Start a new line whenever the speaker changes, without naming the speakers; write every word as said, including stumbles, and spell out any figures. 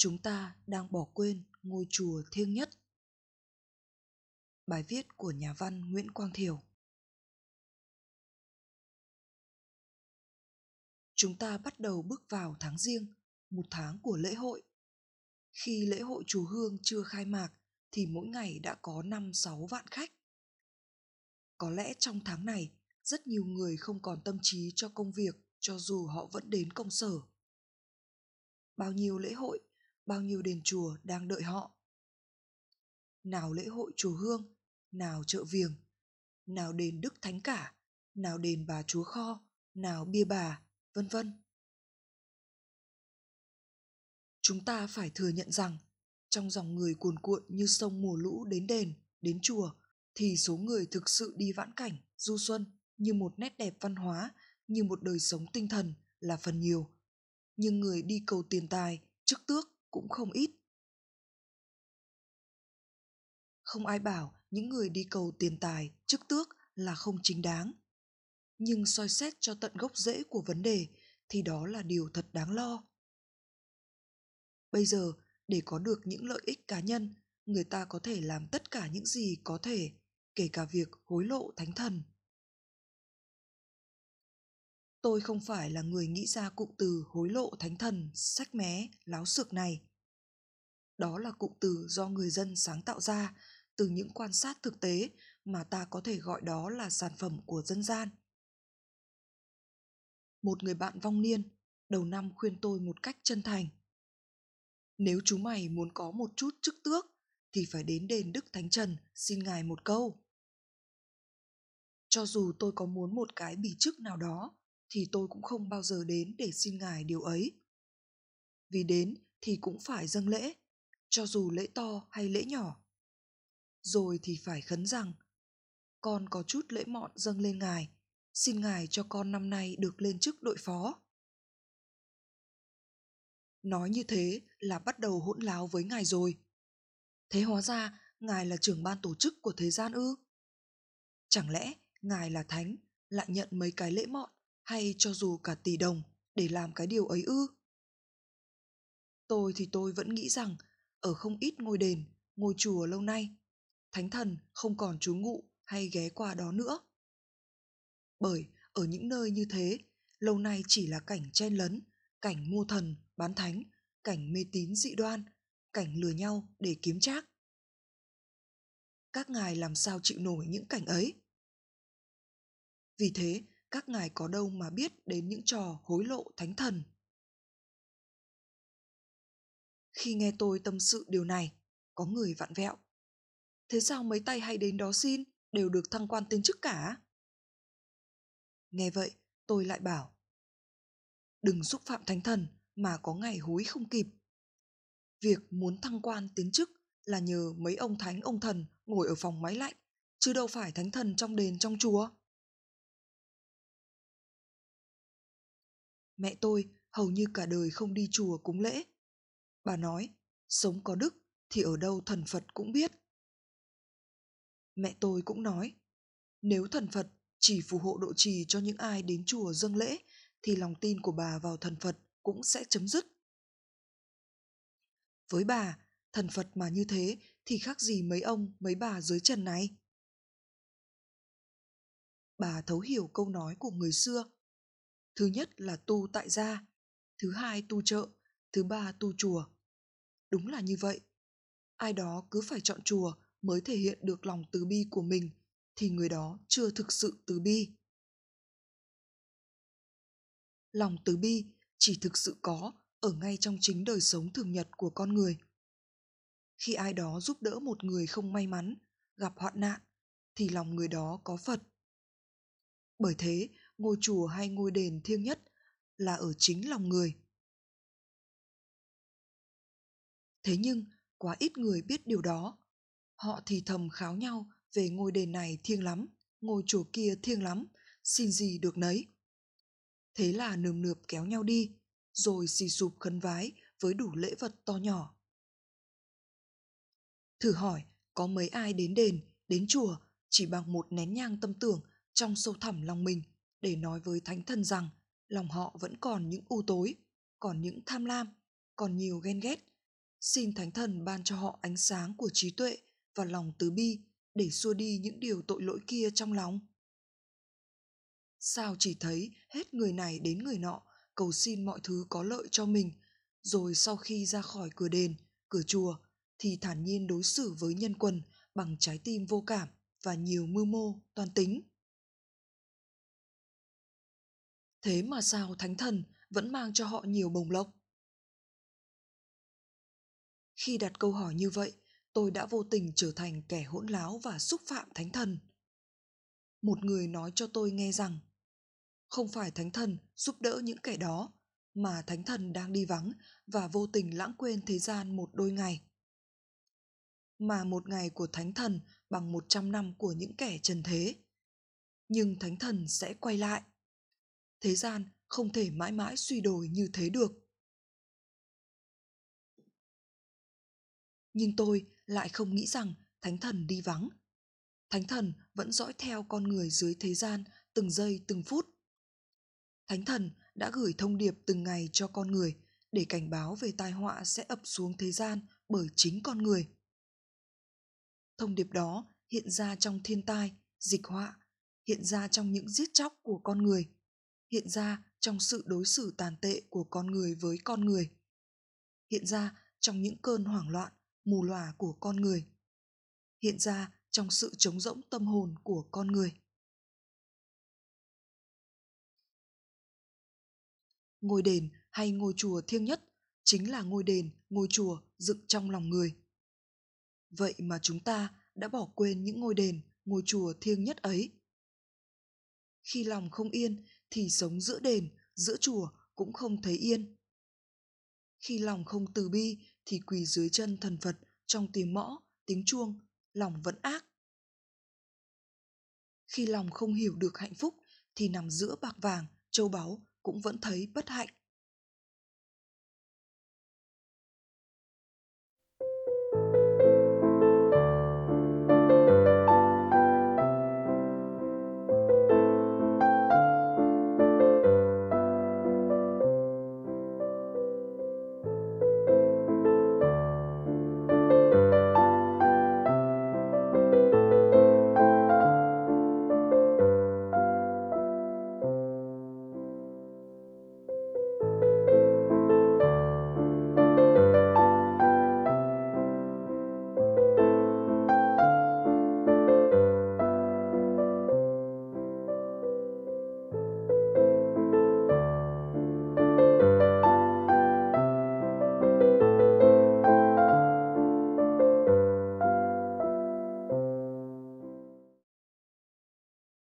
Chúng ta đang bỏ quên ngôi chùa thiêng nhất. Bài viết của nhà văn Nguyễn Quang Thiều. Chúng ta bắt đầu bước vào tháng Giêng, một tháng của lễ hội. Khi lễ hội chùa Hương chưa khai mạc thì mỗi ngày đã có năm sáu vạn khách. Có lẽ trong tháng này, rất nhiều người không còn tâm trí cho công việc cho dù họ vẫn đến công sở. Bao nhiêu lễ hội, bao nhiêu đền chùa đang đợi họ. Nào lễ hội chùa Hương, nào chợ Viềng, nào đền Đức Thánh Cả, nào đền Bà Chúa Kho, nào bia bà, vân vân. Chúng ta phải thừa nhận rằng, trong dòng người cuồn cuộn như sông mùa lũ đến đền, đến chùa, thì số người thực sự đi vãn cảnh, du xuân như một nét đẹp văn hóa, như một đời sống tinh thần là phần nhiều. Nhưng người đi cầu tiền tài, chức tước cũng không ít. Không ai bảo những người đi cầu tiền tài, chức tước là không chính đáng. Nhưng soi xét cho tận gốc rễ của vấn đề thì đó là điều thật đáng lo. Bây giờ, để có được những lợi ích cá nhân, người ta có thể làm tất cả những gì có thể, kể cả việc hối lộ thánh thần. Tôi không phải là người nghĩ ra cụm từ hối lộ thánh thần sách mé, láo xược này. Đó là cụm từ do người dân sáng tạo ra từ những quan sát thực tế mà ta có thể gọi đó là sản phẩm của dân gian. Một người bạn vong niên, đầu năm khuyên tôi một cách chân thành. Nếu chúng mày muốn có một chút chức tước, thì phải đến đền Đức Thánh Trần xin ngài một câu. Cho dù tôi có muốn một cái bì chức nào đó, thì tôi cũng không bao giờ đến để xin ngài điều ấy. Vì đến thì cũng phải dâng lễ, cho dù lễ to hay lễ nhỏ. Rồi thì phải khấn rằng, con có chút lễ mọn dâng lên ngài, xin ngài cho con năm nay được lên chức đội phó. Nói như thế là bắt đầu hỗn láo với ngài rồi. Thế hóa ra ngài là trưởng ban tổ chức của thế gian ư? Chẳng lẽ ngài là thánh, lại nhận mấy cái lễ mọn hay cho dù cả tỷ đồng để làm cái điều ấy ư? Tôi thì tôi vẫn nghĩ rằng ở không ít ngôi đền, ngôi chùa lâu nay, thánh thần không còn trú ngụ hay ghé qua đó nữa. Bởi ở những nơi như thế, lâu nay chỉ là cảnh chen lấn, cảnh mua thần, bán thánh, cảnh mê tín dị đoan, cảnh lừa nhau để kiếm trác. Các ngài làm sao chịu nổi những cảnh ấy? Vì thế, các ngài có đâu mà biết đến những trò hối lộ thánh thần. Khi nghe tôi tâm sự điều này, có người vặn vẹo. Thế sao mấy tay hay đến đó xin đều được thăng quan tiến chức cả? Nghe vậy, tôi lại bảo, đừng xúc phạm thánh thần mà có ngày hối không kịp. Việc muốn thăng quan tiến chức là nhờ mấy ông thánh ông thần ngồi ở phòng máy lạnh, chứ đâu phải thánh thần trong đền trong chùa. Mẹ tôi hầu như cả đời không đi chùa cúng lễ. Bà nói, sống có đức thì ở đâu thần Phật cũng biết. Mẹ tôi cũng nói, nếu thần Phật chỉ phù hộ độ trì cho những ai đến chùa dâng lễ, thì lòng tin của bà vào thần Phật cũng sẽ chấm dứt. Với bà, thần Phật mà như thế thì khác gì mấy ông, mấy bà dưới trần này. Bà thấu hiểu câu nói của người xưa. Thứ nhất là tu tại gia, thứ hai tu chợ, thứ ba tu chùa. Đúng là như vậy. Ai đó cứ phải chọn chùa mới thể hiện được lòng từ bi của mình, thì người đó chưa thực sự từ bi. Lòng từ bi chỉ thực sự có ở ngay trong chính đời sống thường nhật của con người. Khi ai đó giúp đỡ một người không may mắn, gặp hoạn nạn, thì lòng người đó có Phật. Bởi thế, ngôi chùa hay ngôi đền thiêng nhất là ở chính lòng người. Thế nhưng, quá ít người biết điều đó. Họ thì thầm kháo nhau về ngôi đền này thiêng lắm, ngôi chùa kia thiêng lắm, xin gì được nấy. Thế là nườm nượp kéo nhau đi, rồi xì sụp khấn vái với đủ lễ vật to nhỏ. Thử hỏi, có mấy ai đến đền, đến chùa chỉ bằng một nén nhang tâm tưởng trong sâu thẳm lòng mình để nói với thánh thần rằng lòng họ vẫn còn những u tối, còn những tham lam, còn nhiều ghen ghét, xin Thánh Thần ban cho họ ánh sáng của trí tuệ và lòng từ bi để xua đi những điều tội lỗi kia trong lòng? Sao chỉ thấy hết người này đến người nọ cầu xin mọi thứ có lợi cho mình, rồi sau khi ra khỏi cửa đền, cửa chùa thì thản nhiên đối xử với nhân quần bằng trái tim vô cảm và nhiều mưu mô, toan tính. Thế mà sao Thánh Thần vẫn mang cho họ nhiều bồng lộc? Khi đặt câu hỏi như vậy, tôi đã vô tình trở thành kẻ hỗn láo và xúc phạm Thánh Thần. Một người nói cho tôi nghe rằng không phải Thánh Thần giúp đỡ những kẻ đó, mà Thánh Thần đang đi vắng và vô tình lãng quên thế gian một đôi ngày. Mà một ngày của Thánh Thần bằng một trăm năm của những kẻ trần thế. Nhưng Thánh Thần sẽ quay lại. Thế gian không thể mãi mãi suy đồi như thế được. Nhưng tôi lại không nghĩ rằng Thánh Thần đi vắng. Thánh Thần vẫn dõi theo con người dưới thế gian từng giây từng phút. Thánh Thần đã gửi thông điệp từng ngày cho con người để cảnh báo về tai họa sẽ ập xuống thế gian bởi chính con người. Thông điệp đó hiện ra trong thiên tai, dịch họa, hiện ra trong những giết chóc của con người, hiện ra trong sự đối xử tàn tệ của con người với con người, hiện ra trong những cơn hoảng loạn, mù lòa của con người, hiện ra trong sự trống rỗng tâm hồn của con người. Ngôi đền hay ngôi chùa thiêng nhất chính là ngôi đền, ngôi chùa dựng trong lòng người. Vậy mà chúng ta đã bỏ quên những ngôi đền, ngôi chùa thiêng nhất ấy. Khi lòng không yên thì sống giữa đền, giữa chùa cũng không thấy yên. Khi lòng không từ bi thì quỳ dưới chân thần Phật trong tiếng mõ, tiếng chuông, lòng vẫn ác. Khi lòng không hiểu được hạnh phúc thì nằm giữa bạc vàng, châu báu cũng vẫn thấy bất hạnh.